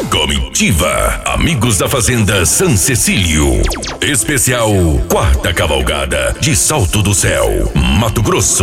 Comitiva, amigos da Fazenda San Cecílio. Especial Quarta Cavalgada de Salto do Céu, Mato Grosso.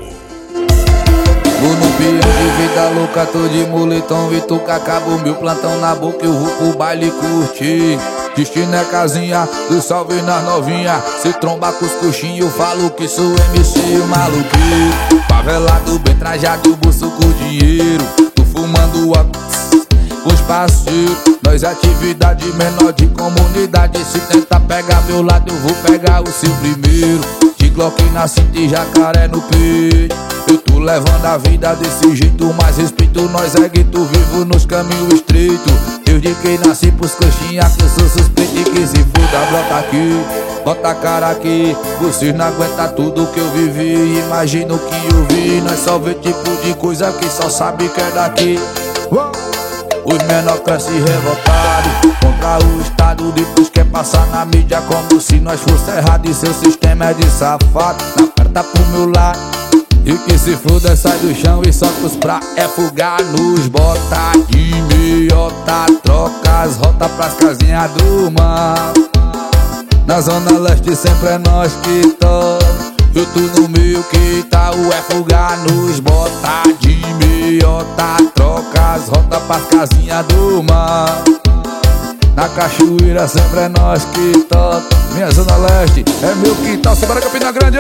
Tô no pião de vida louca, tô de moletom e tu acabou meu plantão na boca, eu vou pro baile curtir. Destino é casinha, do salve nas novinha. Se tromba com os coxinhos, eu falo que sou MC maluqueiro. Favelado, bem trajado, bolso com dinheiro. Tô fumando a com os parceiros. Nós atividade menor de comunidade. Se tentar pegar meu lado, eu vou pegar o seu primeiro. De Glock na cinta e jacaré no peito. Eu tô levando a vida desse jeito, mas respeito nós é gueto vivo nos caminhos estreitos. Desde que nasci pros coxinhas que eu sou suspeito e que se foda, brota aqui, bota a cara aqui. Vocês não aguentam tudo que eu vivi, imagina o que eu vi. Nós só vê tipo de coisa que só sabe que é daqui. Os menor crescem revoltados contra o Estado, depois quer passar na mídia como se nós fosse errado. E seu sistema é de safado, na perna pro meu lado. E que se foda, sai do chão e solta os pra é fugar nos bota de meiota. Troca as rotas pras casinhas do mar. Na zona leste sempre é nós que toca. Eu tô no meio que tá o é fugar nos bota de meiota. Troca as rotas pras casinhas do mar. Na cachoeira sempre é nós que toca. Minha zona leste é meu quintal, Sebara Campina Grande.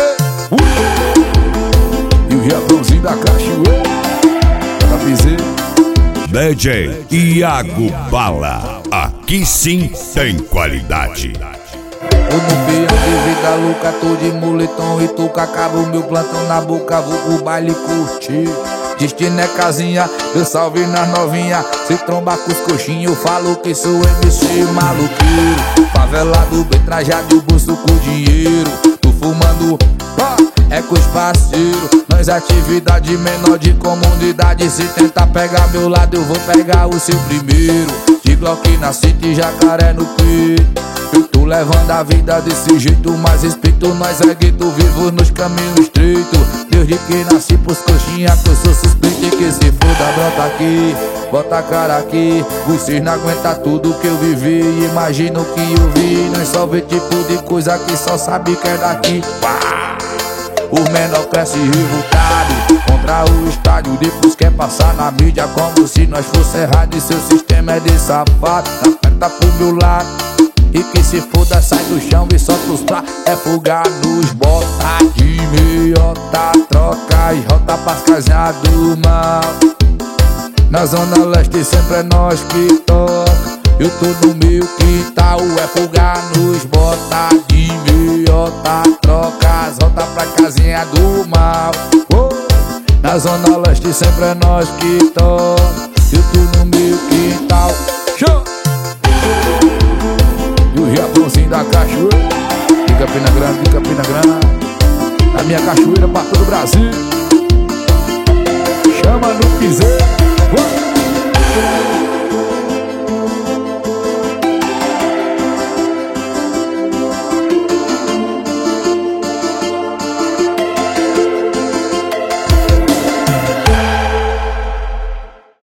E o Japãozinho da cachoeira da piseira. DJ Iago Bala, aqui sim tem qualidade. Tô no pião de vida louca, tô de moletom e tô com acabo meu plantão na boca, vou pro baile curtir. Destino é casinha, eu salve nas novinha. Se tromba com os coxinhos, eu falo que sou MC maluqueiro. Favelado, bem trajado, bolso com dinheiro. Tô fumando, é com os parceiros. Nós atividade menor de comunidade. Se tentar pegar meu lado, eu vou pegar o seu primeiro. De Glock na cinta e jacaré no peito. Eu tô levando a vida desse jeito, mas respeito nós é gueto vivo nos caminhos estreitos. Desde que nasci pros coxinhas que eu sou suspeito e que se foda, brota aqui, bota a cara aqui. Vocês não aguentam tudo que eu vivi, imagina o que eu vi. Nós só vê tipo de coisa que só sabe que é daqui. Os menor crescem revoltados contra o estádio, depois quer passar na mídia como se nós fosse errado. E seu sistema é de safado, na perna pro meu lado. E que se foda, sai do chão e solta os pra é fugar nos bota de meiota. Troca as rotas pras casinhas do mal. Na zona leste sempre é nós que toca. Eu tô no meu quintal, é fugar nos bota de meiota. Troca as rotas pra casinha do mal. Na zona leste sempre é nós que toca. Eu tô no meu quintal. Show! E o Japãozinho da cachoeira de Campina Grande, de Campina Grande. A minha cachoeira pra todo o Brasil. Chama no piseiro.